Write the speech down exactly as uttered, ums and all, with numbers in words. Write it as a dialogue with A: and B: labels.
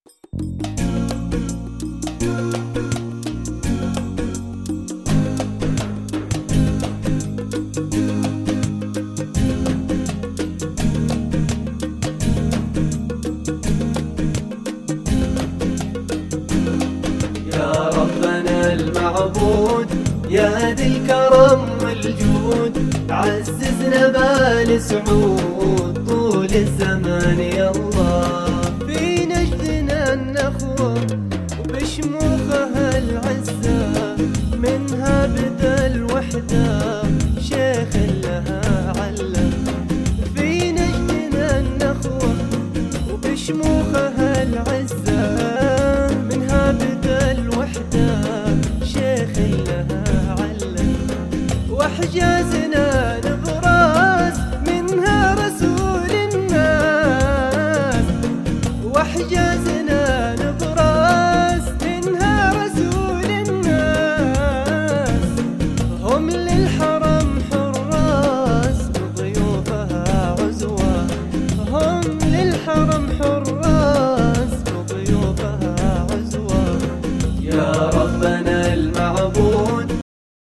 A: المعبود يا ذي الكرم والجود، عززنا بالسعود طول الزمان يا الله. في نجدنا النخوة وبشموخها العزة، منها بدا الوحدة شيخ لها علة. في نجدنا النخوة وبشموخها العزة، منها بدا الوحدة شيخ لها علة. وحجازنا نبراس منها رسول الناس، وحجازنا